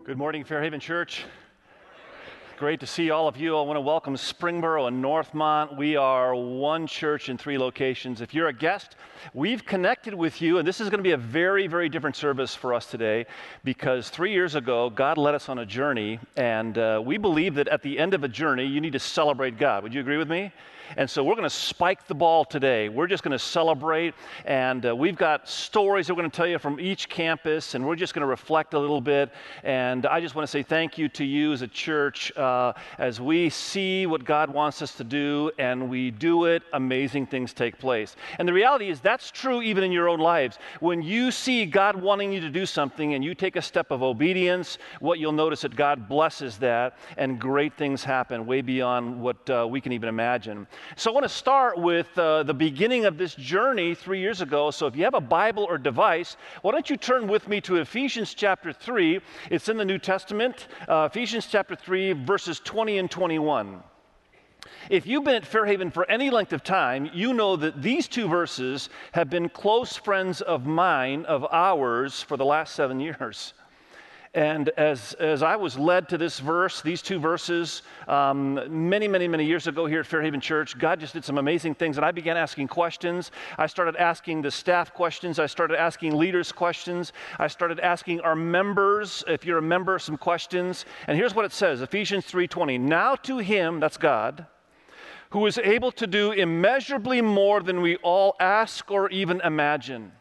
Good morning, Fairhaven Church. Great to see all of you. I want to welcome Springboro and Northmont. We are one church in three locations. If you're a guest, we've connected with you, and this is going to be a very, very different service for us today because 3 years ago, God led us on a journey, and we believe that at the end of a journey, you need to celebrate God. Would you agree with me? And so we're going to spike the ball today. We're just going to celebrate, and we've got stories that we're going to tell you from each campus, and we're just going to reflect a little bit. And I just want to say thank you to you as a church. As we see what God wants us to do, and we do it, amazing things take place. And the reality is that's true even in your own lives. When you see God wanting you to do something, and you take a step of obedience, what you'll notice that God blesses that, and great things happen way beyond what we can even imagine. So I want to start with the beginning of this journey 3 years ago. So if you have a Bible or device, why don't you turn with me to Ephesians chapter 3. It's in the New Testament, Ephesians chapter 3, verses 20 and 21. If you've been at Fairhaven for any length of time, you know that these two verses have been close friends of mine, of ours, for the last 7 years. And as I was led to this verse, these two verses, many years ago here at Fairhaven Church, God just did some amazing things, and I began asking questions. I started asking the staff questions. I started asking leaders questions. I started asking our members, if you're a member, some questions. And here's what it says, Ephesians 3:20. Now to him, that's God, who is able to do immeasurably more than we all ask or even imagine.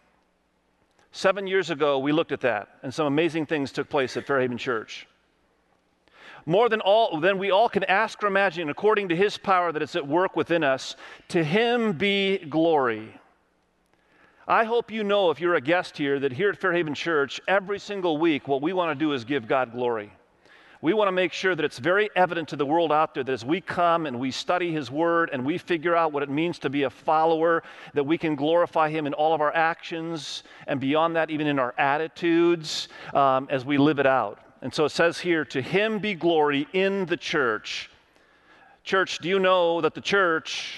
7 years ago, we looked at that, and some amazing things took place at Fairhaven Church. More than we all can ask or imagine, according to his power that is at work within us, to him be glory. I hope you know, if you're a guest here, that here at Fairhaven Church, every single week, what we want to do is give God glory. We want to make sure that it's very evident to the world out there that as we come and we study his word and we figure out what it means to be a follower, that we can glorify him in all of our actions and beyond that, even in our attitudes as we live it out. And so it says here, to him be glory in the church. Church, do you know that the church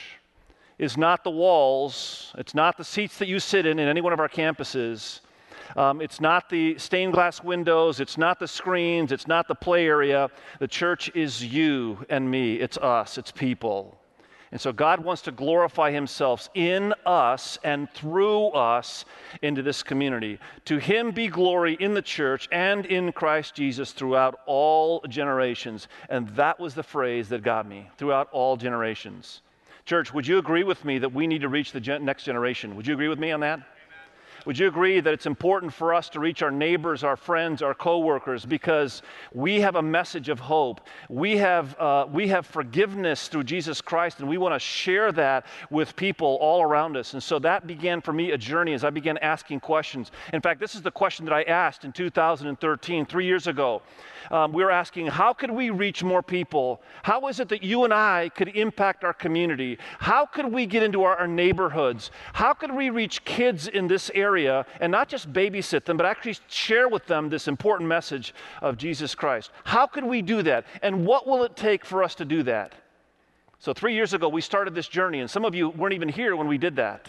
is not the walls, it's not the seats that you sit in any one of our campuses. It's not the stained glass windows, it's not the screens, it's not the play area. The church is you and me, it's us, it's people. And so God wants to glorify himself in us and through us into this community. To him be glory in the church and in Christ Jesus throughout all generations. And that was the phrase that got me, throughout all generations. Church, would you agree with me that we need to reach the next generation? Would you agree with me on that? Would you agree that it's important for us to reach our neighbors, our friends, our coworkers, because we have a message of hope. We have forgiveness through Jesus Christ, and we want to share that with people all around us. And so that began for me a journey as I began asking questions. In fact, this is the question that I asked in 2013, 3 years ago. We were asking, how could we reach more people? How is it that you and I could impact our community? How could we get into our neighborhoods? How could we reach kids in this area and not just babysit them, but actually share with them this important message of Jesus Christ? How could we do that? And what will it take for us to do that? So 3 years ago, we started this journey, and some of you weren't even here when we did that.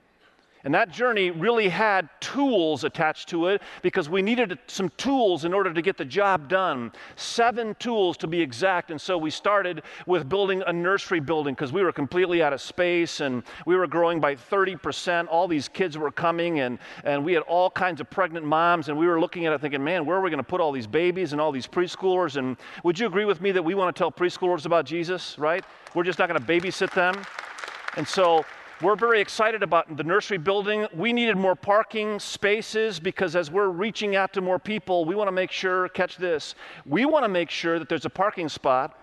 And that journey really had tools attached to it because we needed some tools in order to get the job done. 7 tools to be exact. And so we started with building a nursery building because we were completely out of space and we were growing by 30%. All these kids were coming and we had all kinds of pregnant moms, and we were looking at it thinking, man, where are we going to put all these babies and all these preschoolers? And would you agree with me that we want to tell preschoolers about Jesus, right? We're just not going to babysit them. And so we're very excited about the nursery building. We needed more parking spaces because as we're reaching out to more people, we want to make sure, catch this, we want to make sure that there's a parking spot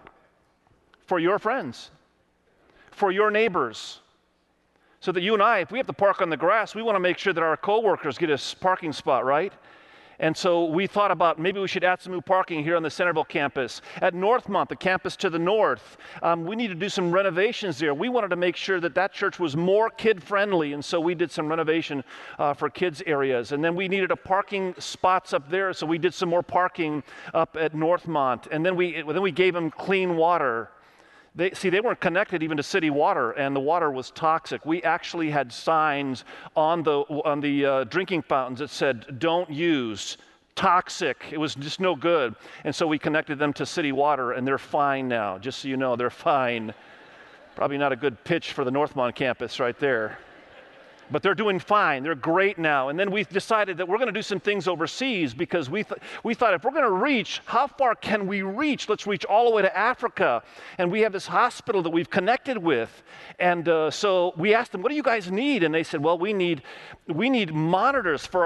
for your friends, for your neighbors, so that you and I, if we have to park on the grass, we want to make sure that our coworkers get a parking spot, right? And so we thought about maybe we should add some new parking here on the Centerville campus. At Northmont, the campus to the north, we need to do some renovations there. We wanted to make sure that that church was more kid-friendly, and so we did some renovation for kids' areas. And then we needed a parking spots up there, so we did some more parking up at Northmont. And then we gave them clean water. They weren't connected even to city water, and the water was toxic. We actually had signs on the drinking fountains that said, "Don't use toxic. It was just no good. And so we connected them to city water, and they're fine now. Just so you know, they're fine. Probably not a good pitch for the Northmont campus right there. But they're doing fine. They're great now. And then we decided that we're going to do some things overseas because we thought if we're going to reach, how far can we reach? Let's reach all the way to Africa. And we have this hospital that we've connected with. And so we asked them, what do you guys need? And they said, well, we need monitors for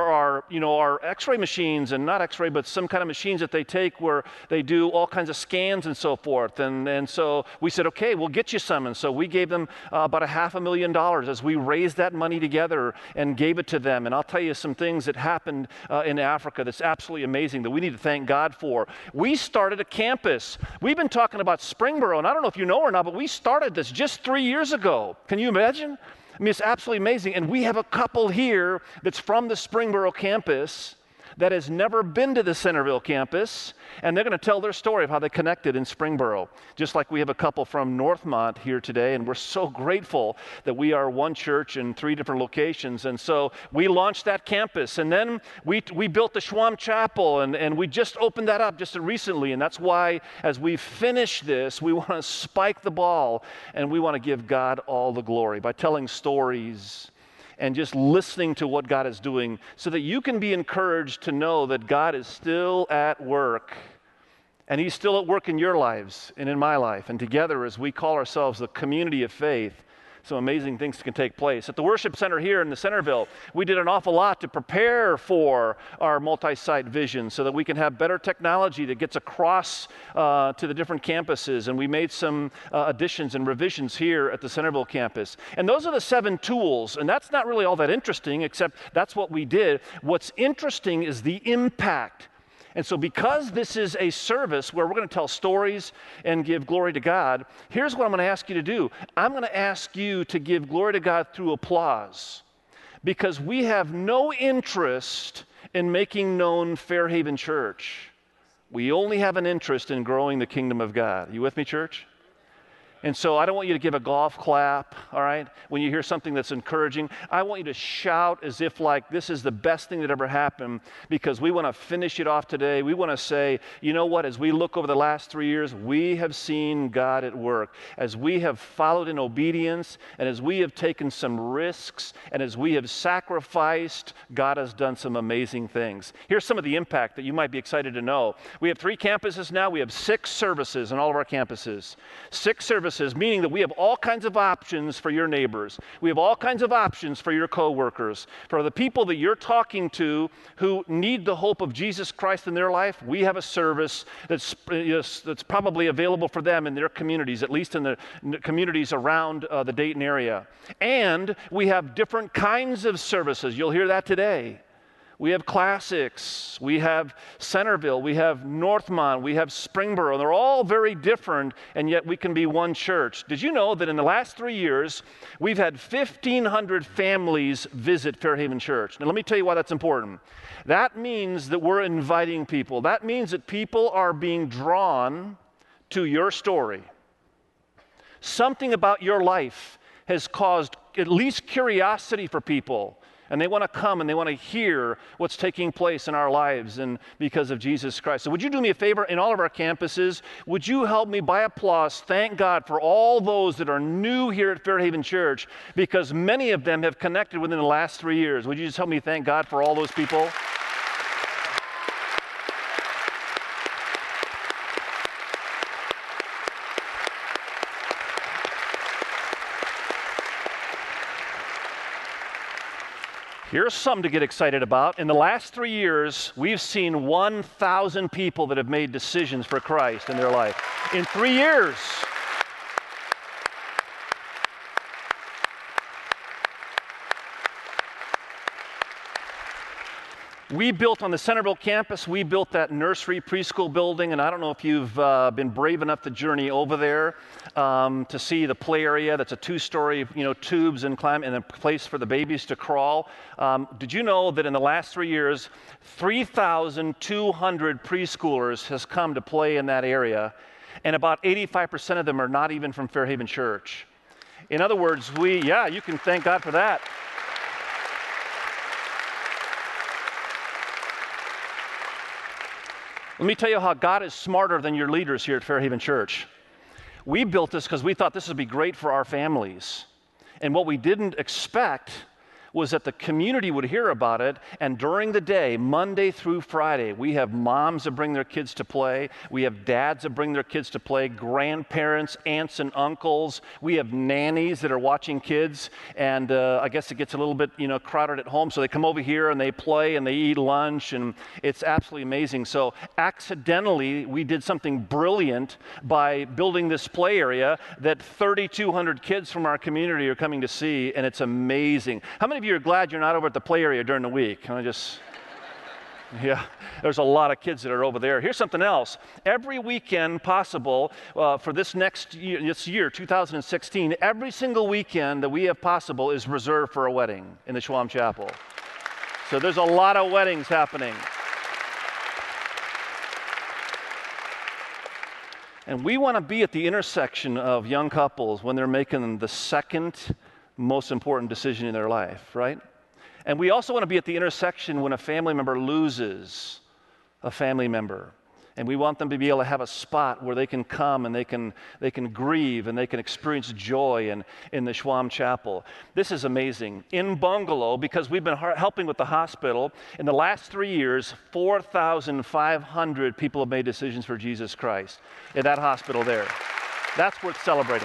our x-ray machines, and not x-ray, but some kind of machines that they take where they do all kinds of scans and so forth. And so we said, okay, we'll get you some. And so we gave them about $500,000 as we raised that money together and gave it to them. And I'll tell you some things that happened in Africa that's absolutely amazing that we need to thank God for. We started a campus. We've been talking about Springboro, and I don't know if you know or not, but we started this just 3 years ago. Can you imagine? I mean, it's absolutely amazing. And we have a couple here that's from the Springboro campus that has never been to the Centerville campus, and they're going to tell their story of how they connected in Springboro. Just like we have a couple from Northmont here today, and we're so grateful that we are one church in 3 different locations. And so we launched that campus, and then we built the Schwam Chapel, and we just opened that up just recently. And that's why, as we finish this, we want to spike the ball, and we want to give God all the glory by telling stories and just listening to what God is doing so that you can be encouraged to know that God is still at work, and He's still at work in your lives and in my life. And together, as we call ourselves the community of faith, some amazing things can take place. At the worship center here in the Centerville, we did an awful lot to prepare for our multi-site vision so that we can have better technology that gets across to the different campuses. And we made some additions and revisions here at the Centerville campus. And those are the 7 tools. And that's not really all that interesting, except that's what we did. What's interesting is the impact. And so because this is a service where we're going to tell stories and give glory to God, here's what I'm going to ask you to do. I'm going to ask you to give glory to God through applause, because we have no interest in making known Fairhaven Church. We only have an interest in growing the kingdom of God. You with me, church? And so I don't want you to give a golf clap, all right, when you hear something that's encouraging. I want you to shout as if like this is the best thing that ever happened, because we want to finish it off today. We want to say, you know what, as we look over the last 3 years, we have seen God at work. As we have followed in obedience, and as we have taken some risks, and as we have sacrificed, God has done some amazing things. Here's some of the impact that you might be excited to know. We have 3 campuses now. We have 6 services on all of our campuses. 6 services. Meaning that we have all kinds of options for your neighbors. We have all kinds of options for your coworkers. For the people that you're talking to who need the hope of Jesus Christ in their life, we have a service that's probably available for them in their communities, at least in the communities around the Dayton area. And we have different kinds of services. You'll hear that today. We have Classics, we have Centerville, we have Northmont, we have Springboro. They're all very different, and yet we can be one church. Did you know that in the last 3 years, we've had 1,500 families visit Fairhaven Church? Now, let me tell you why that's important. That means that we're inviting people. That means that people are being drawn to your story. Something about your life has caused at least curiosity for people. And they want to come and they want to hear what's taking place in our lives and because of Jesus Christ. So would you do me a favor in all of our campuses? Would you help me by applause thank God for all those that are new here at Fairhaven Church, because many of them have connected within the last 3 years. Would you just help me thank God for all those people? Here's something to get excited about. In the last 3 years, we've seen 1,000 people that have made decisions for Christ in their life. In 3 years. We built on the Centerville campus, we built that nursery preschool building, and I don't know if you've been brave enough to journey over there to see the play area. That's a 2-story, tubes and climb, and a place for the babies to crawl. Did you know that in the last 3 years, 3,200 preschoolers has come to play in that area, and about 85% of them are not even from Fairhaven Church. In other words, you can thank God for that. Let me tell you how God is smarter than your leaders here at Fairhaven Church. We built this because we thought this would be great for our families. And what we didn't expect was that the community would hear about it, and during the day, Monday through Friday, we have moms that bring their kids to play, we have dads that bring their kids to play, grandparents, aunts and uncles, we have nannies that are watching kids, and I guess it gets a little bit, crowded at home, so they come over here and they play and they eat lunch, and it's absolutely amazing. So accidentally, we did something brilliant by building this play area that 3,200 kids from our community are coming to see, and it's amazing. How many of you are glad you're not over at the play area during the week? Yeah, there's a lot of kids that are over there. Here's something else. Every weekend possible for this year, 2016, every single weekend that we have possible is reserved for a wedding in the Schwam Chapel. So there's a lot of weddings happening. And we want to be at the intersection of young couples when they're making the second most important decision in their life, right? And we also want to be at the intersection when a family member loses a family member. And we want them to be able to have a spot where they can come and they can grieve and they can experience joy in the Schwam Chapel. This is amazing. In Bungalow, because we've been helping with the hospital, in the last 3 years, 4,500 people have made decisions for Jesus Christ in that hospital there. That's worth celebrating.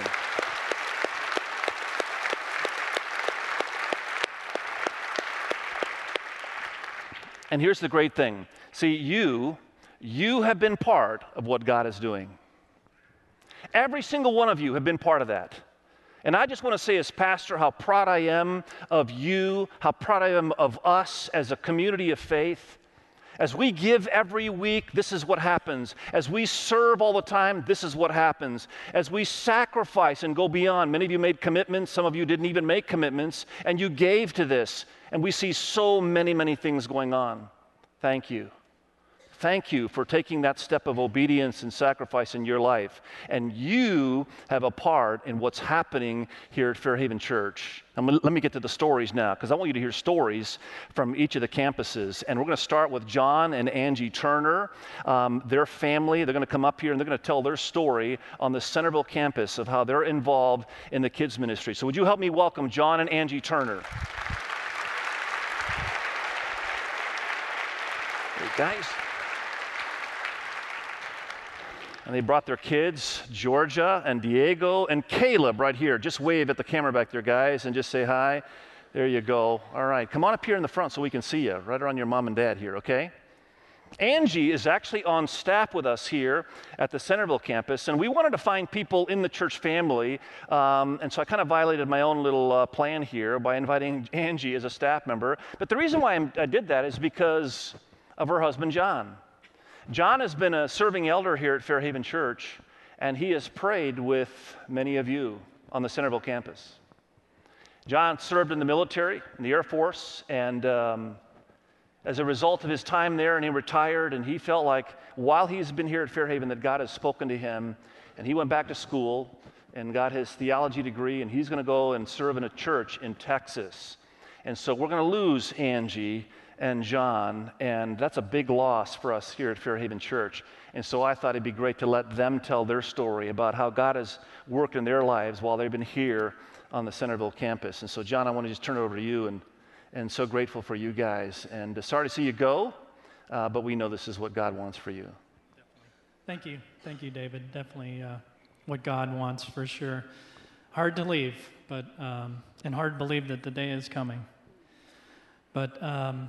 And here's the great thing. See, you have been part of what God is doing. Every single one of you have been part of that. And I just want to say as pastor how proud I am of you, how proud I am of us as a community of faith. As we give every week, this is what happens. As we serve all the time, this is what happens. As we sacrifice and go beyond, many of you made commitments, some of you didn't even make commitments, and you gave to this. And we see so many, many things going on. Thank you. Thank you for taking that step of obedience and sacrifice in your life. And you have a part in what's happening here at Fairhaven Church. Let me get to the stories now, because I want you to hear stories from each of the campuses. And we're going to start with John and Angie Turner. Their family, they're going to come up here and they're going to tell their story on the Centerville campus of how they're involved in the kids ministry. So would you help me welcome John and Angie Turner? Hey, guys. And they brought their kids, Georgia and Diego and Caleb right here. Just wave at the camera back there, guys, and just say hi. There you go. All right, come on up here in the front so we can see you, right around your mom and dad here, okay? Angie is actually on staff with us here at the Centerville campus, and we wanted to find people in the church family, and so I kind of violated my own little plan here by inviting Angie as a staff member. But the reason why I did that is because of her husband, John. John has been a serving elder here at Fairhaven Church, and he has prayed with many of you on the Centerville campus. John served in the military, in the Air Force, and as a result of his time there, and he retired, and he felt like while he's been here at Fairhaven that God has spoken to him, and he went back to school and got his theology degree, and he's going to go and serve in a church in Texas. And so we're going to lose Angie and John, and that's a big loss for us here at Fairhaven Church. And so I thought it'd be great to let them tell their story about how God has worked in their lives while they've been here on the Centerville campus. And so, John, I want to just turn it over to you, and so grateful for you guys. And sorry to see you go, but we know this is what God wants for you. Definitely. Thank you, David. Definitely what God wants for sure. Hard to leave, but and hard to believe that the day is coming. But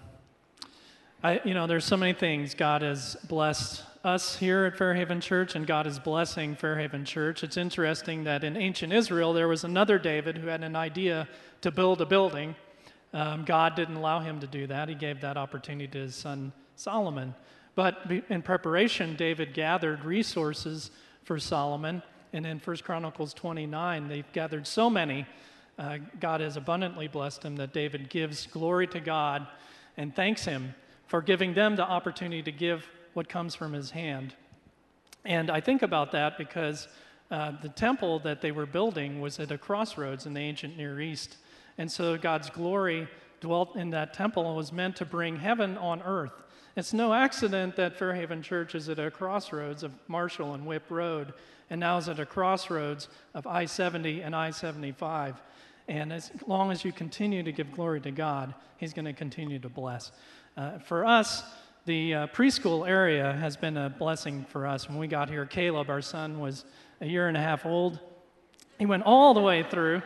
there's so many things. God has blessed us here at Fairhaven Church, and God is blessing Fairhaven Church. It's interesting that in ancient Israel, there was another David who had an idea to build a building. God didn't allow him to do that. He gave that opportunity to his son Solomon. But in preparation, David gathered resources for Solomon, and in 1 Chronicles 29, they've gathered so many. God has abundantly blessed him that David gives glory to God and thanks him for giving them the opportunity to give what comes from his hand. And I think about that because the temple that they were building was at a crossroads in the ancient Near East. And so God's glory dwelt in that temple and was meant to bring heaven on earth. It's no accident that Fairhaven Church is at a crossroads of Marshall and Whip Road, and now is at a crossroads of I-70 and I-75. And as long as you continue to give glory to God, He's going to continue to bless. For us, the preschool area has been a blessing for us. When we got here, Caleb, our son, was a year and a half old. He went all the way through,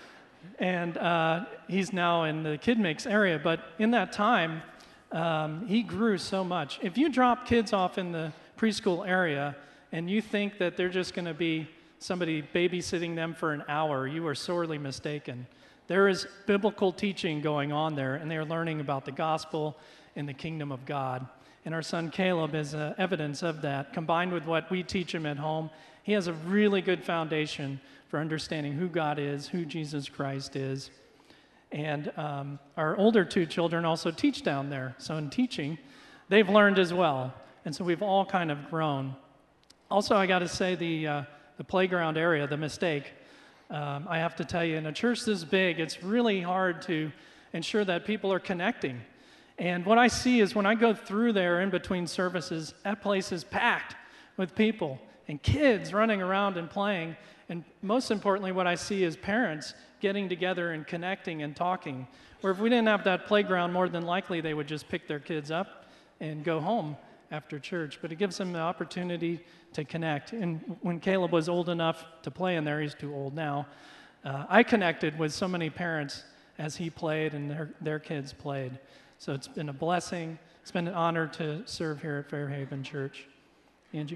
and he's now in the Kid Mix area. But in that time, he grew so much. If you drop kids off in the preschool area and you think that they're just going to be somebody babysitting them for an hour, you are sorely mistaken. There is biblical teaching going on there, and they're learning about the gospel and the kingdom of God. And our son Caleb is evidence of that. Combined with what we teach him at home, he has a really good foundation for understanding who God is, who Jesus Christ is. And our older two children also teach down there. So in teaching, they've learned as well. And so we've all kind of grown. Also, I got to say the playground area, the mistake. I have to tell you, in a church this big, it's really hard to ensure that people are connecting. And what I see is when I go through there in between services, that place is packed with people and kids running around and playing. And most importantly, what I see is parents getting together and connecting and talking. Where if we didn't have that playground, more than likely they would just pick their kids up and go home after church. But it gives them the opportunity to connect. And when Caleb was old enough to play in there, he's too old now, I connected with so many parents as he played and their kids played. So it's been a blessing. It's been an honor to serve here at Fairhaven Church. Angie?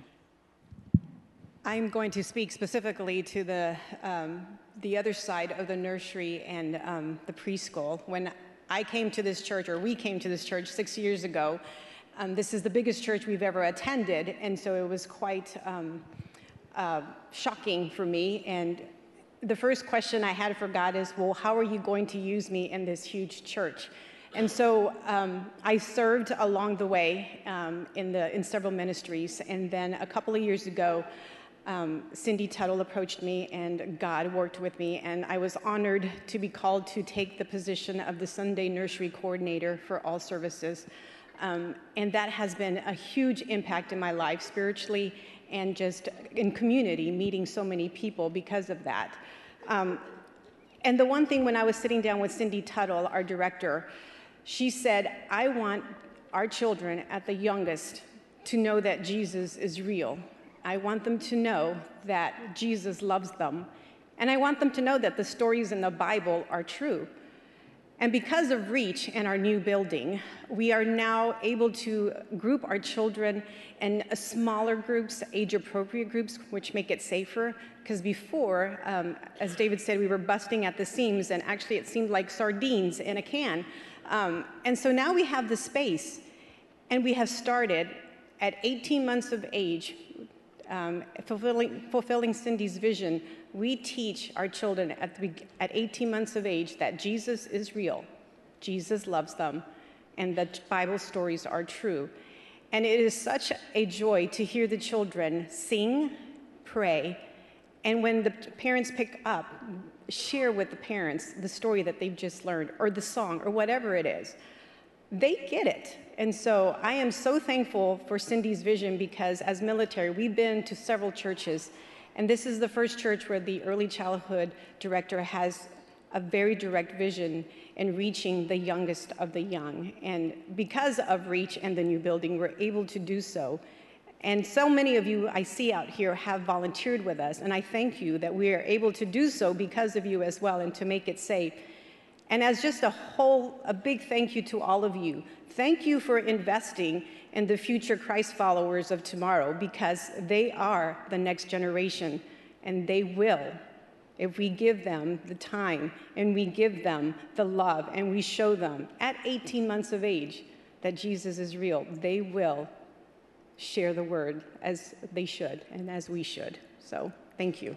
I'm going to speak specifically to the other side of the nursery and the preschool. When I came to this church, or we came to this church 6 years ago, this is the biggest church we've ever attended, and so it was quite shocking for me. And the first question I had for God is, well, how are you going to use me in this huge church? And so I served along the way in several ministries, and then a couple of years ago, Cindy Tuttle approached me, and God worked with me, and I was honored to be called to take the position of the Sunday Nursery Coordinator for all services. And that has been a huge impact in my life spiritually and just in community, meeting so many people because of that. And the one thing when I was sitting down with Cindy Tuttle, our director, she said, I want our children at the youngest to know that Jesus is real. I want them to know that Jesus loves them. And I want them to know that the stories in the Bible are true. And because of Reach and our new building, we are now able to group our children in smaller groups, age-appropriate groups, which make it safer. Because before, as David said, we were busting at the seams, and actually it seemed like sardines in a can. And so now we have the space, and we have started at 18 months of age, fulfilling Cindy's vision. We teach our children at 18 months of age that Jesus is real, Jesus loves them, and that Bible stories are true. And it is such a joy to hear the children sing, pray, and when the parents pick up, share with the parents the story that they've just learned, or the song, or whatever it is. They get it. And so I am so thankful for Cindy's vision, because as military, we've been to several churches, and this is the first church where the early childhood director has a very direct vision in reaching the youngest of the young. And because of Reach and the new building, we're able to do so. And so many of you I see out here have volunteered with us, and I thank you that we are able to do so because of you as well, and to make it safe. And as just a big thank you to all of you. Thank you for investing in the future Christ followers of tomorrow, because they are the next generation, and they will, if we give them the time and we give them the love and we show them at 18 months of age that Jesus is real, they will share the word as they should and as we should. So thank you.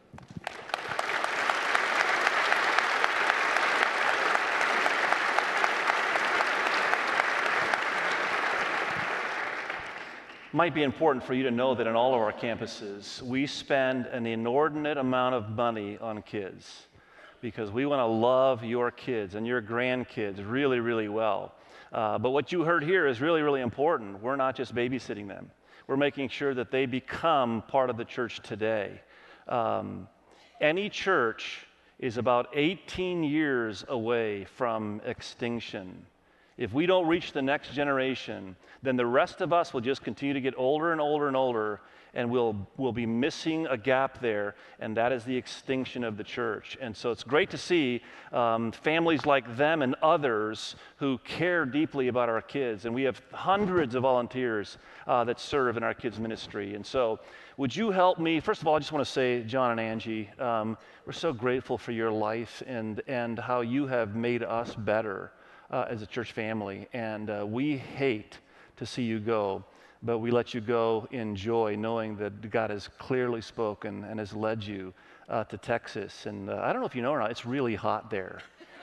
Might be important for you to know that in all of our campuses, we spend an inordinate amount of money on kids because we want to love your kids and your grandkids really, really well. But what you heard here is really, really important. We're not just babysitting them. We're making sure that they become part of the church today. Any church is about 18 years away from extinction. If we don't reach the next generation, then the rest of us will just continue to get older and older and older, and we'll be missing a gap there, and that is the extinction of the church. And so it's great to see families like them and others who care deeply about our kids. And we have hundreds of volunteers that serve in our kids' ministry. And so would you help me? First of all, I just want to say, John and Angie, we're so grateful for your life and how you have made us better as a church family. And we hate to see you go, but we let you go in joy, knowing that God has clearly spoken and has led you to Texas. And I don't know if you know or not, it's really hot there.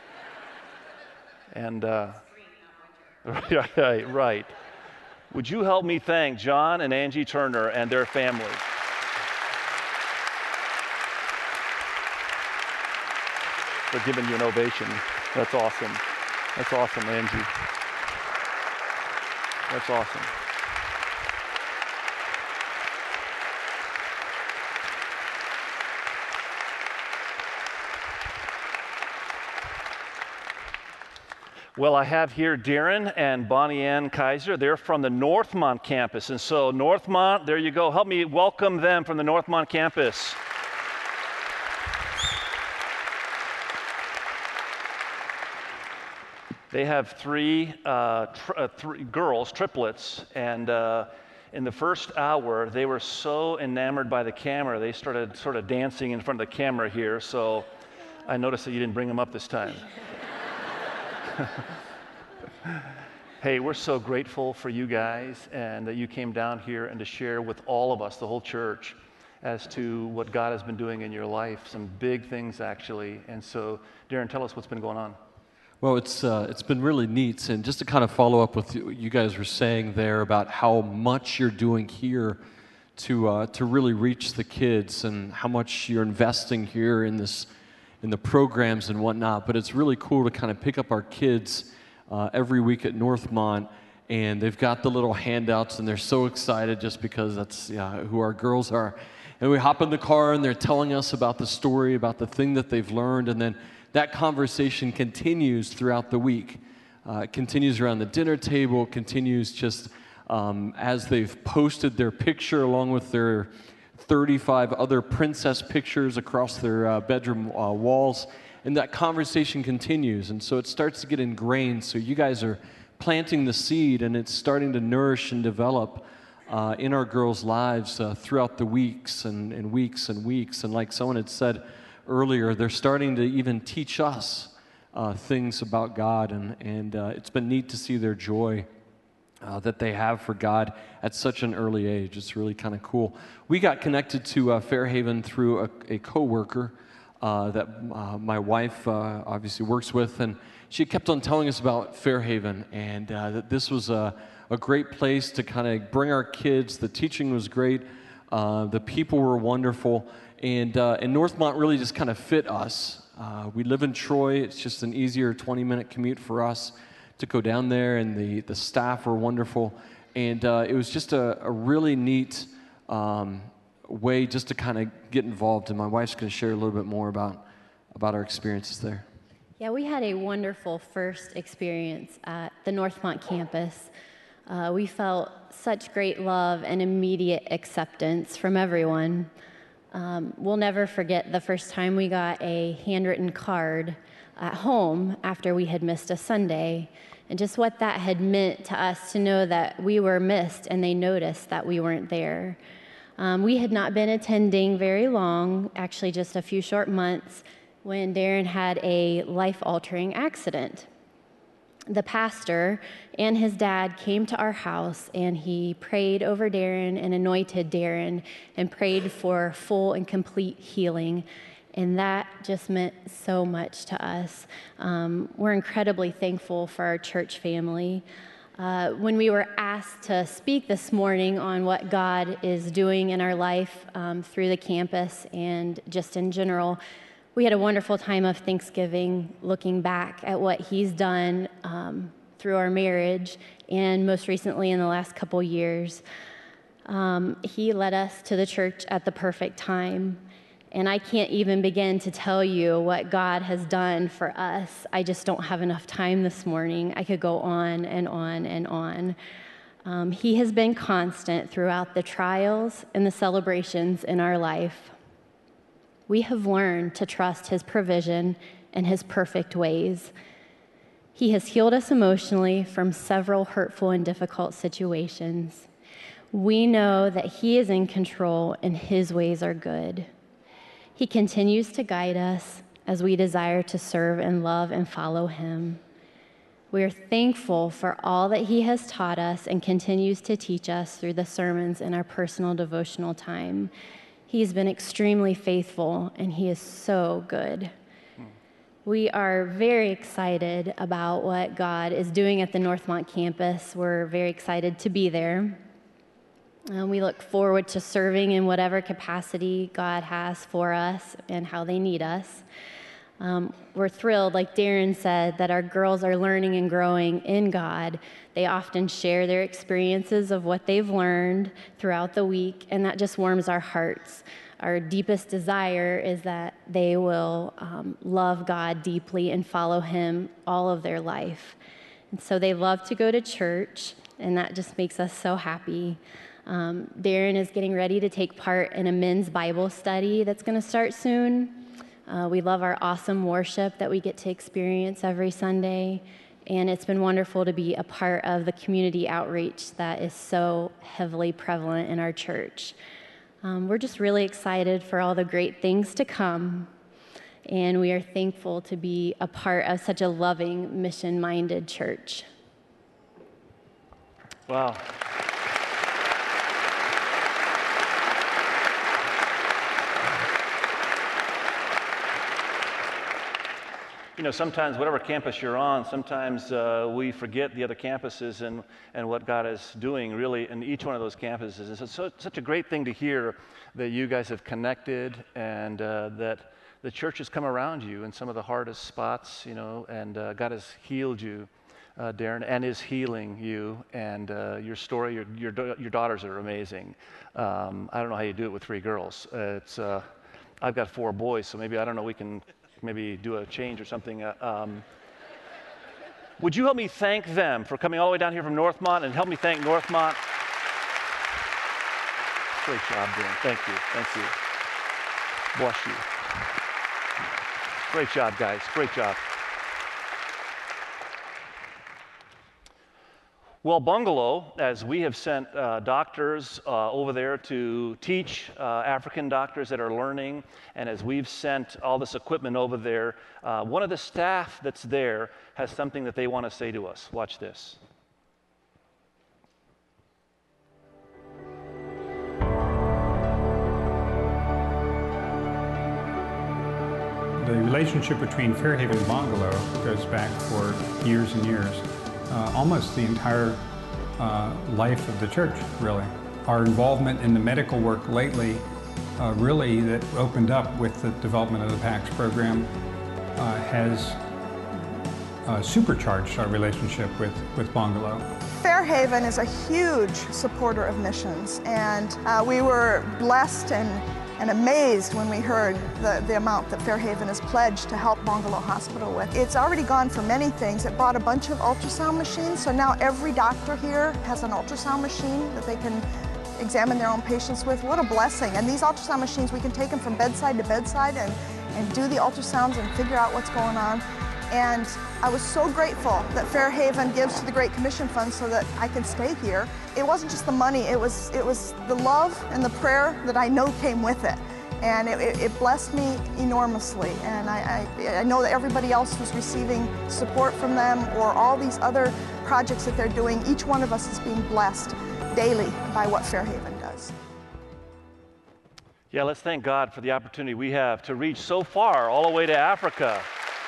And right. Would you help me thank John and Angie Turner and their family? For giving you an ovation. That's awesome. That's awesome, Angie. That's awesome. Well, I have here Darren and Bonnie Ann Kaiser. They're from the Northmont campus. And so Northmont, there you go. Help me welcome them from the Northmont campus. They have three girls, triplets, and in the first hour, they were so enamored by the camera, they started sort of dancing in front of the camera here, so I noticed that you didn't bring them up this time. Hey, we're so grateful for you guys and that you came down here and to share with all of us, the whole church, as to what God has been doing in your life, some big things actually. And so, Darren, tell us what's been going on. Well, it's been really neat, and just to kind of follow up with what you guys were saying there about how much you're doing here to really reach the kids and how much you're investing here in the programs and whatnot. But it's really cool to kind of pick up our kids every week at Northmont, and they've got the little handouts, and they're so excited just because that's who our girls are. And we hop in the car, and they're telling us about the story, about the thing that they've learned, and then that conversation continues throughout the week. It continues around the dinner table, continues just as they've posted their picture along with their 35 other princess pictures across their bedroom walls, and that conversation continues. And so it starts to get ingrained. So you guys are planting the seed, and it's starting to nourish and develop in our girls' lives throughout the weeks and weeks and weeks. And like someone had said earlier, they're starting to even teach us things about God, and it's been neat to see their joy that they have for God at such an early age. It's really kind of cool. We got connected to Fairhaven through a coworker that my wife obviously works with, and she kept on telling us about Fairhaven, and that this was a great place to kind of bring our kids. The teaching was great. The people were wonderful. And Northmont really just kind of fit us. We live in Troy. It's just an easier 20-minute commute for us to go down there, and the staff were wonderful. And it was just a really neat way just to kind of get involved. And my wife's going to share a little bit more about our experiences there. Yeah, we had a wonderful first experience at the Northmont campus. We felt such great love and immediate acceptance from everyone. We'll never forget the first time we got a handwritten card at home after we had missed a Sunday, and just what that had meant to us to know that we were missed and they noticed that we weren't there. We had not been attending very long, actually just a few short months, when Darren had a life-altering accident. The pastor and his dad came to our house, and he prayed over Darren and anointed Darren and prayed for full and complete healing. And that just meant so much to us. We're incredibly thankful for our church family. When we were asked to speak this morning on what God is doing in our life through the campus and just in general, we had a wonderful time of Thanksgiving looking back at what he's done through our marriage, and most recently in the last couple years. He led us to the church at the perfect time. And I can't even begin to tell you what God has done for us. I just don't have enough time this morning. I could go on and on and on. He has been constant throughout the trials and the celebrations in our life. We have learned to trust his provision and his perfect ways. He has healed us emotionally from several hurtful and difficult situations. We know that he is in control and his ways are good. He continues to guide us as we desire to serve and love and follow him. We are thankful for all that he has taught us and continues to teach us through the sermons in our personal devotional time. He's been extremely faithful, and he is so good. We are very excited about what God is doing at the Northmont campus. We're very excited to be there. We look forward to serving in whatever capacity God has for us and how they need us. We're thrilled, like Darren said, that our girls are learning and growing in God. They often share their experiences of what they've learned throughout the week, and that just warms our hearts. Our deepest desire is that they will love God deeply and follow him all of their life. And so they love to go to church, and that just makes us so happy. Darren is getting ready to take part in a men's Bible study that's going to start soon. We love our awesome worship that we get to experience every Sunday, and it's been wonderful to be a part of the community outreach that is so heavily prevalent in our church. We're just really excited for all the great things to come, and we are thankful to be a part of such a loving, mission-minded church. Wow. You know, sometimes whatever campus you're on, sometimes we forget the other campuses and what God is doing really in each one of those campuses. It's such a great thing to hear that you guys have connected and that the church has come around you in some of the hardest spots, you know, and God has healed you, Darren, and is healing you. And your story, your daughters are amazing. I don't know how you do it with 3 girls. I've got 4 boys, so maybe, I don't know, we can maybe do a change or something. Would you help me thank them for coming all the way down here from Northmont, and help me thank Northmont? Great job, Dan. Thank you. Thank you. Bless you. Great job, guys. Great job. Well, Bungalow, as we have sent doctors over there to teach African doctors that are learning, and as we've sent all this equipment over there, one of the staff that's there has something that they want to say to us. Watch this. The relationship between Fairhaven and Bungalow goes back for years and years. Almost the entire life of the church, really. Our involvement in the medical work lately really that opened up with the development of the PACS program has supercharged our relationship with Bungalow. Fairhaven is a huge supporter of missions, and we were blessed and amazed when we heard the amount that Fairhaven has pledged to help Bungalow Hospital with. It's already gone for many things. It bought a bunch of ultrasound machines, so now every doctor here has an ultrasound machine that they can examine their own patients with. What a blessing. And these ultrasound machines, we can take them from bedside to bedside and do the ultrasounds and figure out what's going on. And I was so grateful that Fairhaven gives to the Great Commission Fund so that I can stay here. It wasn't just the money, it was the love and the prayer that I know came with it. And it blessed me enormously. And I know that everybody else who's receiving support from them or all these other projects that they're doing, each one of us is being blessed daily by what Fairhaven does. Yeah, let's thank God for the opportunity we have to reach so far, all the way to Africa.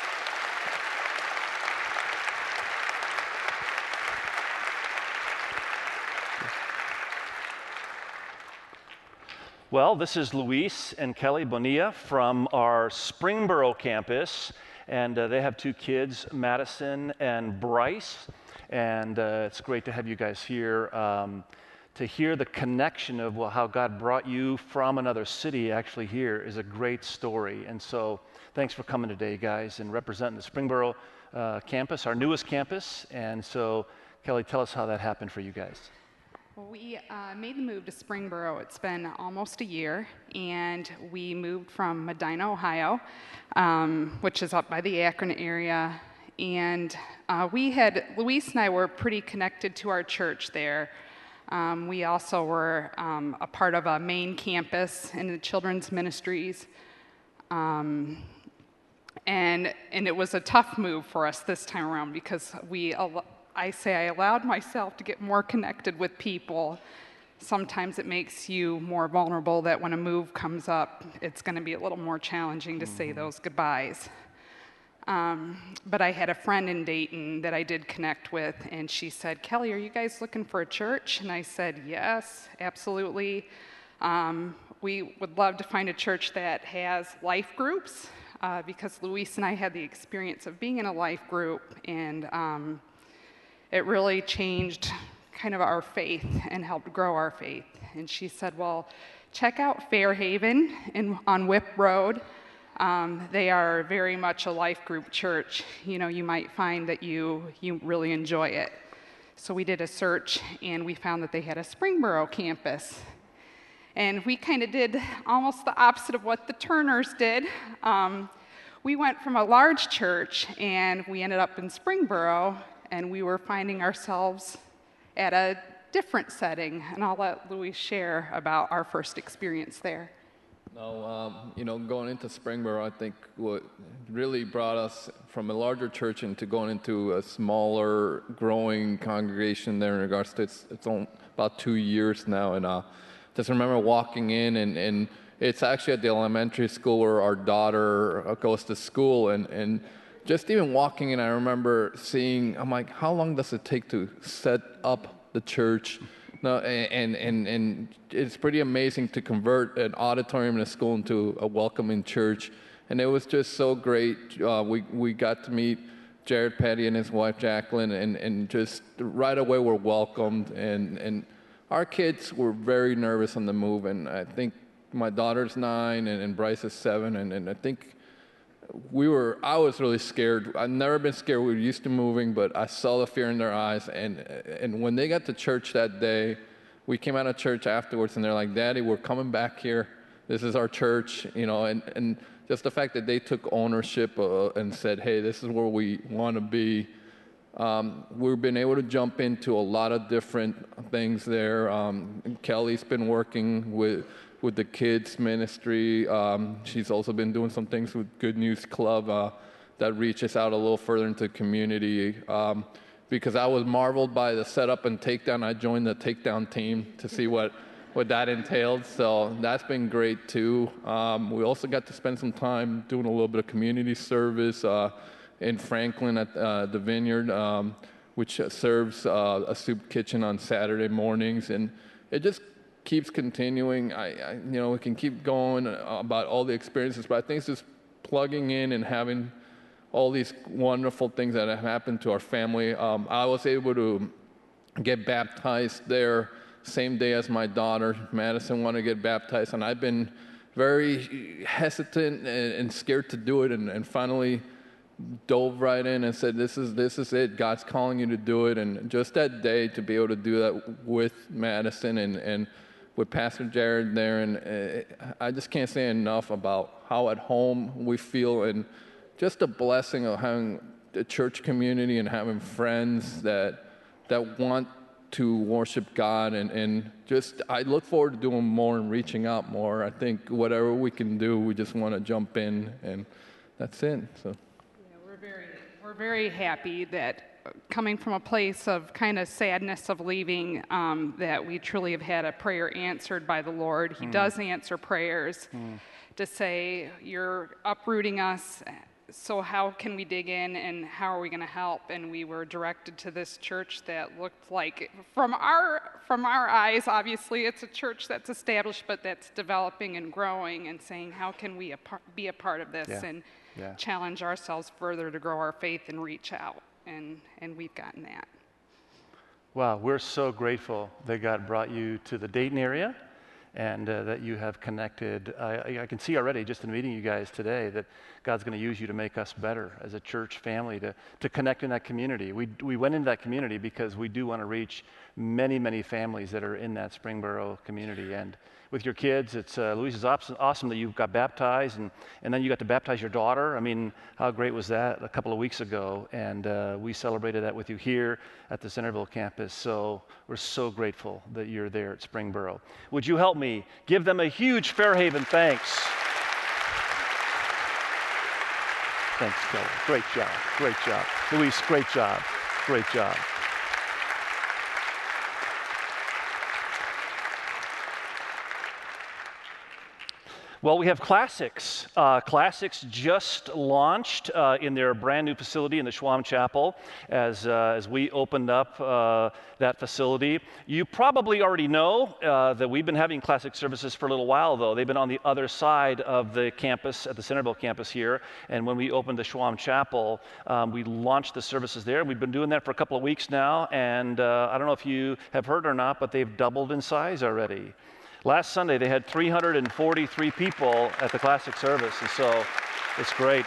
Well, this is Luis and Kelly Bonilla from our Springboro campus, and they have 2 kids, Madison and Bryce. And it's great to have you guys here. To hear the connection of how God brought you from another city actually here is a great story. And so thanks for coming today, guys, and representing the Springboro campus, our newest campus. And so, Kelly, tell us how that happened for you guys. Well, we made the move to Springboro. It's been almost a year, and we moved from Medina, Ohio, which is up by the Akron area. And Luis and I were pretty connected to our church there. We also were a part of a main campus in the children's ministries. And it was a tough move for us this time around because I allowed myself to get more connected with people. Sometimes it makes you more vulnerable that when a move comes up, it's going to be a little more challenging to say those goodbyes. But I had a friend in Dayton that I did connect with, and she said, "Kelly, are you guys looking for a church?" And I said, "Yes, absolutely. We would love to find a church that has life groups," because Luis and I had the experience of being in a life group, and it really changed kind of our faith and helped grow our faith. And she said, "Well, check out Fairhaven on Whip Road. They are very much a life group church. You know, you might find that you really enjoy it." So we did a search, and we found that they had a Springboro campus. And we kind of did almost the opposite of what the Turners did. We went from a large church, and we ended up in Springboro, and we were finding ourselves at a different setting. And I'll let Luis share about our first experience there. No, going into Springboro, I think what really brought us from a larger church into going into a smaller, growing congregation there in regards to it's only about 2 years now. And just remember walking in, and it's actually at the elementary school where our daughter goes to school. And just even walking in, I remember seeing, I'm like, how long does it take to set up the church? No, and it's pretty amazing to convert an auditorium in a school into a welcoming church. And it was just so great. We got to meet Jared Petty and his wife Jacqueline, and just right away we're welcomed. And our kids were very nervous on the move. And I think my daughter's 9 and Bryce is 7. And I think I was really scared. I've never been scared. We were used to moving, but I saw the fear in their eyes. And when they got to church that day, we came out of church afterwards, and they're like, "Daddy, we're coming back here. This is our church," and just the fact that they took ownership and said, "Hey, this is where we want to be." We've been able to jump into a lot of different things there. Kelly's been working with the kids ministry. She's also been doing some things with Good News Club that reaches out a little further into the community. Because I was marveled by the setup and takedown, I joined the takedown team to see what that entailed. So that's been great too. We also got to spend some time doing a little bit of community service in Franklin at the Vineyard, which serves a soup kitchen on Saturday mornings. And it just keeps continuing. We can keep going about all the experiences, but I think it's just plugging in and having all these wonderful things that have happened to our family. I was able to get baptized there same day as my daughter. Madison wanted to get baptized, and I've been very hesitant and scared to do it, and finally dove right in and said, this is it. God's calling you to do it. And just that day to be able to do that with Madison and with Pastor Jared there, and I just can't say enough about how at home we feel, and just the blessing of having a church community and having friends that want to worship God, and just I look forward to doing more and reaching out more. I think whatever we can do, we just want to jump in, and that's it. So yeah, we're very happy that coming from a place of kind of sadness of leaving, that we truly have had a prayer answered by the Lord. He does answer prayers to say, "You're uprooting us. So how can we dig in, and how are we going to help?" And we were directed to this church that looked like, from our eyes, obviously it's a church that's established, but that's developing and growing, and saying, how can we be a part of this and challenge ourselves further to grow our faith and reach out? And we've gotten that. Wow, we're so grateful that God brought you to the Dayton area and that you have connected. I can see already just in meeting you guys today that God's going to use you to make us better as a church family to connect in that community. We went into that community because we do want to reach many, many families that are in that Springboro community. And with your kids, it's Louise, it's awesome that you got baptized and then you got to baptize your daughter. I mean, how great was that a couple of weeks ago? And we celebrated that with you here at the Centerville campus. So we're so grateful that you're there at Springboro. Would you help me give them a huge Fairhaven thanks? Thanks, Kelly. Great job. Great job. Louise, great job. Great job. Well, we have Classics. Classics just launched in their brand new facility in the Schwam Chapel as we opened up that facility. You probably already know that we've been having Classic services for a little while, though. They've been on the other side of the campus, at the Centerville campus here, and when we opened the Schwam Chapel, we launched the services there. We've been doing that for a couple of weeks now, and I don't know if you have heard or not, but they've doubled in size already. Last Sunday, they had 343 people at the Classic service, and so it's great.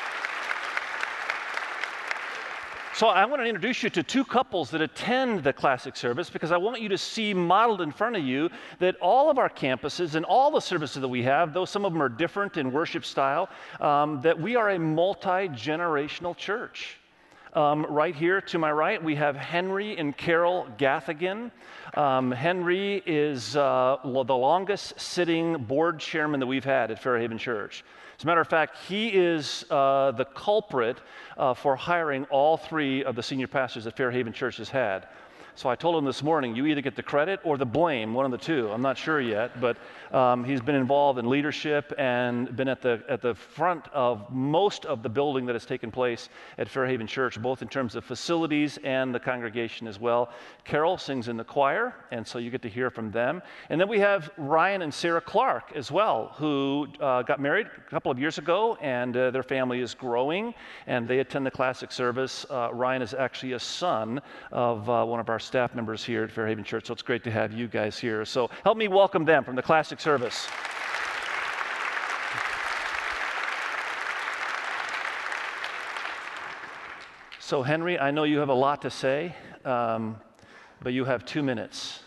So I want to introduce you to two couples that attend the Classic service because I want you to see modeled in front of you that all of our campuses and all the services that we have, though some of them are different in worship style, that we are a multi-generational church. Right here to my right, we have Henry and Carol Gathigan. Henry is the longest sitting board chairman that we've had at Fairhaven Church. As a matter of fact, he is the culprit for hiring all three of the senior pastors that Fairhaven Church has had. So I told him this morning, you either get the credit or the blame, one of the two. I'm not sure yet, but he's been involved in leadership and been at the front of most of the building that has taken place at Fairhaven Church, both in terms of facilities and the congregation as well. Carol sings in the choir, and so you get to hear from them. And then we have Ryan and Sarah Clark as well, who got married a couple of years ago, and their family is growing, and they attend the Classic service. Ryan is actually a son of one of our staff members here at Fairhaven Church, so it's great to have you guys here. So help me welcome them from the Classic service. So Henry, I know you have a lot to say, but you have 2 minutes.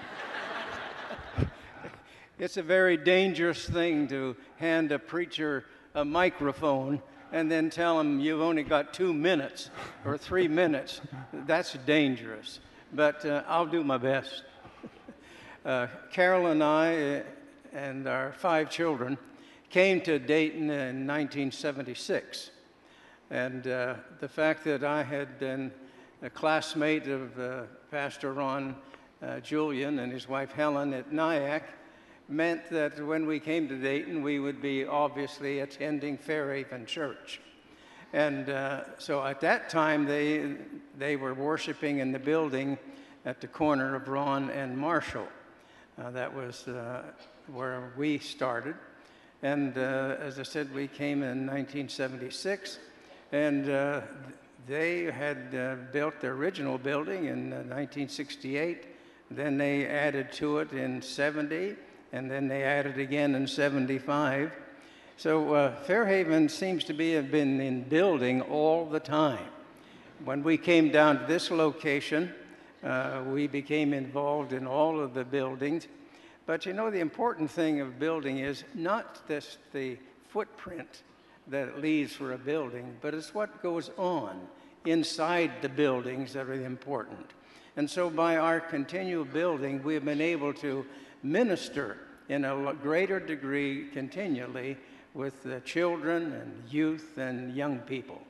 It's a very dangerous thing to hand a preacher a microphone and then tell him you've only got 2 minutes or 3 minutes. That's dangerous. But I'll do my best. Carol and I and our 5 children came to Dayton in 1976. And the fact that I had been a classmate of Pastor Ron Julian and his wife Helen at Nyack meant that when we came to Dayton, we would be obviously attending Fairhaven Church. And so at that time, they were worshiping in the building at the corner of Ron and Marshall. That was where we started. And as I said, we came in 1976. And they had built the original building in 1968. Then they added to it in 70. And then they added again in 75. So Fairhaven seems to have been in building all the time. When we came down to this location, we became involved in all of the buildings. But you know, the important thing of building is not just the footprint that it leaves for a building, but it's what goes on inside the buildings that are important. And so by our continual building, we've been able to minister in a greater degree continually with the children and youth and young people.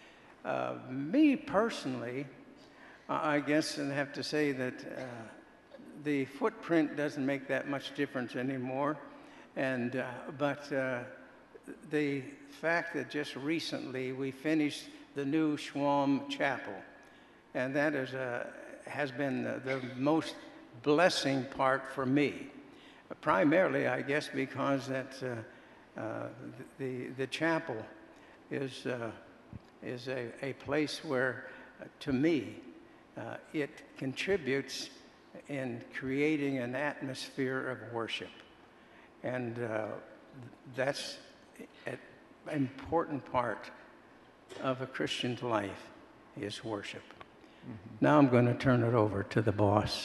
Me personally, I guess I have to say that the footprint doesn't make that much difference anymore. And, but the fact that just recently we finished the new Schwam Chapel, and that is has been the most blessing part for me. Primarily, I guess, because that the chapel is a place where, to me, it contributes in creating an atmosphere of worship. And that's an important part of a Christian's life, is worship. Now I'm going to turn it over to the boss.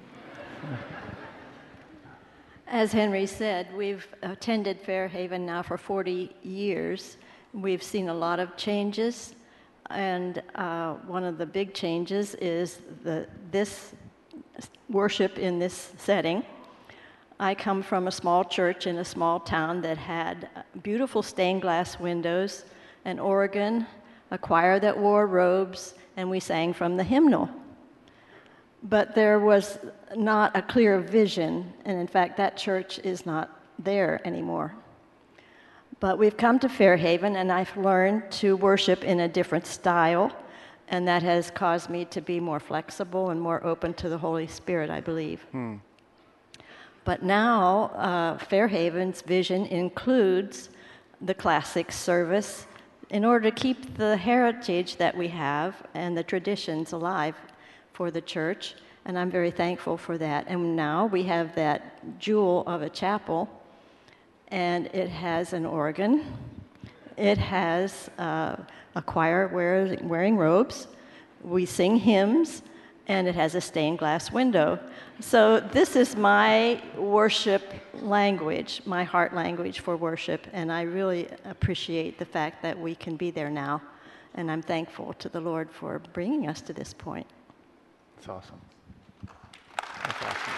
As Henry said, we've attended Fairhaven now for 40 years. We've seen a lot of changes, and one of the big changes is this worship in this setting. I come from a small church in a small town that had beautiful stained glass windows, an organ, a choir that wore robes, and we sang from the hymnal. But there was not a clear vision, and in fact, that church is not there anymore. But we've come to Fairhaven, and I've learned to worship in a different style, and that has caused me to be more flexible and more open to the Holy Spirit, I believe. But now, Fairhaven's vision includes the classic service in order to keep the heritage that we have and the traditions alive for the church, and I'm very thankful for that. And now we have that jewel of a chapel, and it has an organ, it has a choir wearing robes, we sing hymns, and it has a stained glass window. So this is my worship language, my heart language for worship, and I really appreciate the fact that we can be there now, and I'm thankful to the Lord for bringing us to this point. That's awesome. That's awesome.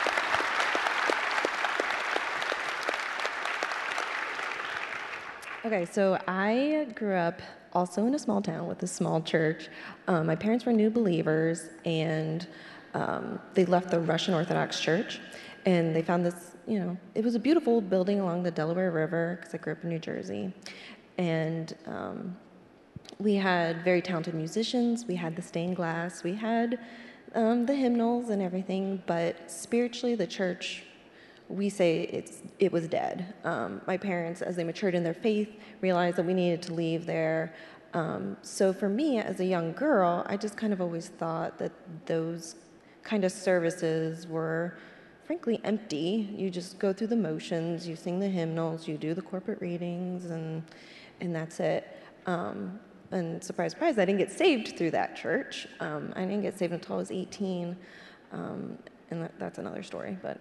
Okay, so I grew up also in a small town with a small church. My parents were new believers, and they left the Russian Orthodox Church, and they found this, it was a beautiful building along the Delaware River, because I grew up in New Jersey. And we had very talented musicians, we had the stained glass, we had the hymnals and everything, but spiritually the church, we say it was dead. My parents, as they matured in their faith, realized that we needed to leave there. So for me, as a young girl, I just kind of always thought that those kind of services were frankly empty. You just go through the motions, you sing the hymnals, you do the corporate readings, and that's it. And surprise, surprise, I didn't get saved through that church. I didn't get saved until I was 18, and that's another story. But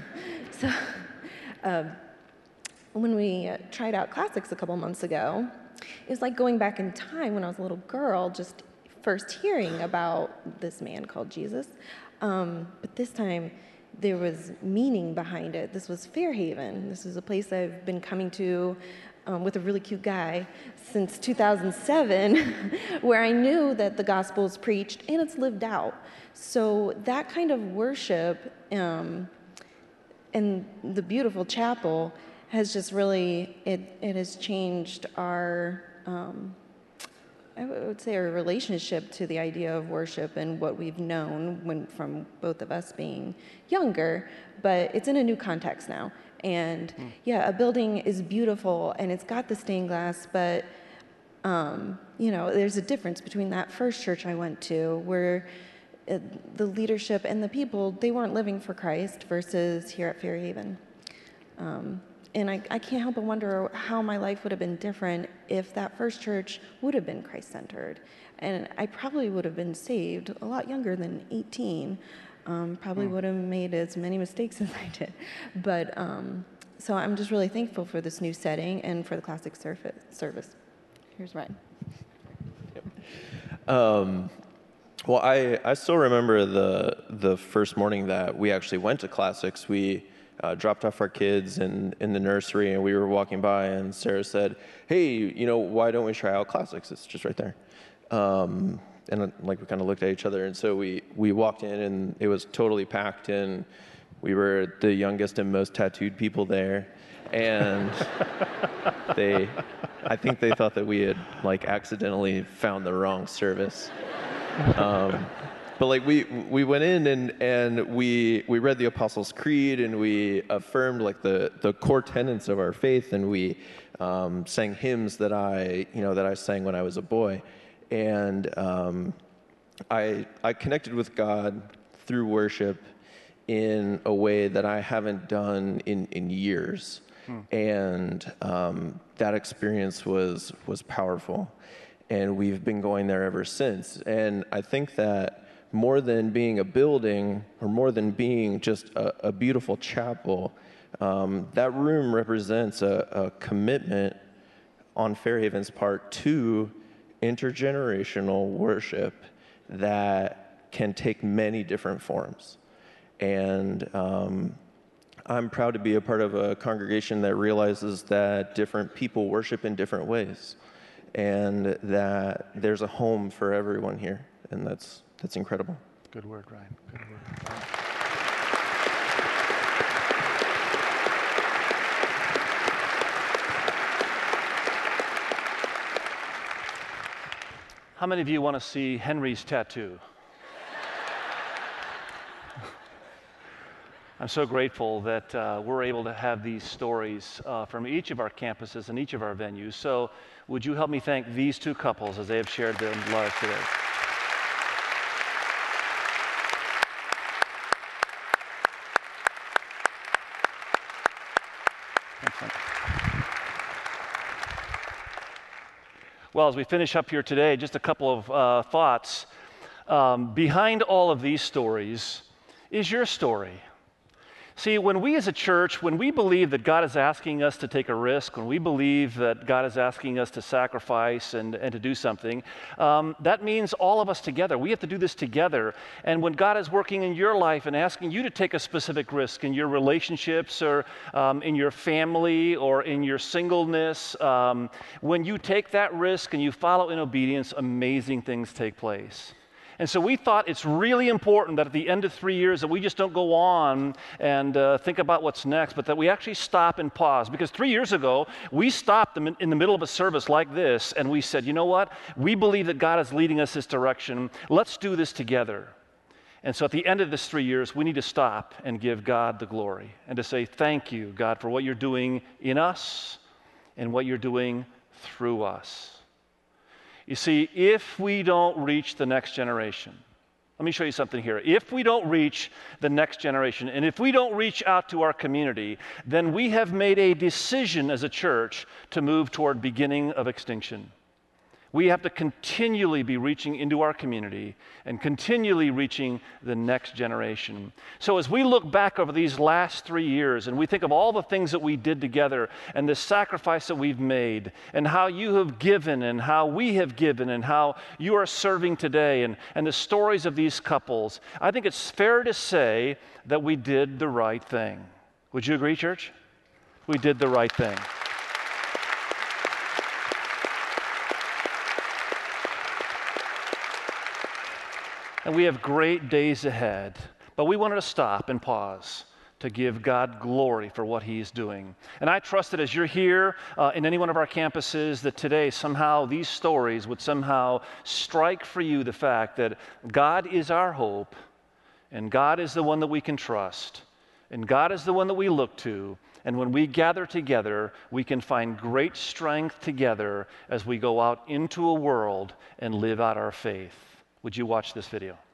when we tried out Classics a couple months ago, it was like going back in time when I was a little girl, just first hearing about this man called Jesus. But this time, there was meaning behind it. This was Fairhaven. This is a place I've been coming to with a really cute guy since 2007, where I knew that the gospel is preached and it's lived out. So that kind of worship and the beautiful chapel has just really, it has changed our, I would say, our relationship to the idea of worship and what we've known from both of us being younger, but it's in a new context now. And yeah, a building is beautiful and it's got the stained glass, but there's a difference between that first church I went to where the leadership and the people, they weren't living for Christ, versus here at Fairhaven. And I can't help but wonder how my life would have been different if that first church would have been Christ-centered. And I probably would have been saved a lot younger than 18. Probably would have made as many mistakes as I did. But so I'm just really thankful for this new setting and for the Classic service. Here's Ryan. Well, I still remember the first morning that we actually went to Classics. We dropped off our kids in the nursery, and we were walking by, and Sarah said, "Hey, why don't we try out Classics? It's just right there." And we kind of looked at each other, and so we walked in, and it was totally packed, and we were the youngest and most tattooed people there, and I think they thought that we had accidentally found the wrong service. But we went in and we read the Apostles' Creed, and we affirmed the core tenets of our faith, and we sang hymns that I sang when I was a boy. And I connected with God through worship in a way that I haven't done in years. And that experience was powerful. And we've been going there ever since. And I think that more than being a building or more than being just a beautiful chapel, that room represents a commitment on Fairhaven's part to intergenerational worship that can take many different forms. And I'm proud to be a part of a congregation that realizes that different people worship in different ways, and that there's a home for everyone here, and that's incredible. Good word, Ryan. Good word. How many of you want to see Henry's tattoo? I'm so grateful that we're able to have these stories from each of our campuses and each of our venues. So would you help me thank these two couples as they have shared their lives today? Excellent. Well, as we finish up here today, just a couple of thoughts. Behind all of these stories is your story. See, when we as a church, when we believe that God is asking us to take a risk, when we believe that God is asking us to sacrifice and to do something, that means all of us together. We have to do this together. And when God is working in your life and asking you to take a specific risk in your relationships or in your family or in your singleness, when you take that risk and you follow in obedience, amazing things take place. And so we thought it's really important that at the end of 3 years that we just don't go on and think about what's next, but that we actually stop and pause. Because 3 years ago, we stopped them in the middle of a service like this, and we said, you know what? We believe that God is leading us this direction. Let's do this together. And so at the end of this 3 years, we need to stop and give God the glory and to say, thank you, God, for what you're doing in us and what you're doing through us. You see, if we don't reach the next generation, let me show you something here. If we don't reach the next generation, and if we don't reach out to our community, then we have made a decision as a church to move toward beginning of extinction. We have to continually be reaching into our community and continually reaching the next generation. So as we look back over these last 3 years and we think of all the things that we did together and the sacrifice that we've made and how you have given and how we have given and how you are serving today and the stories of these couples, I think it's fair to say that we did the right thing. Would you agree, church? We did the right thing. And we have great days ahead, but we wanted to stop and pause to give God glory for what He's doing. And I trust that as you're here in any one of our campuses, that today somehow these stories would somehow strike for you the fact that God is our hope, and God is the one that we can trust, and God is the one that we look to. And when we gather together, we can find great strength together as we go out into a world and live out our faith. Would you watch this video?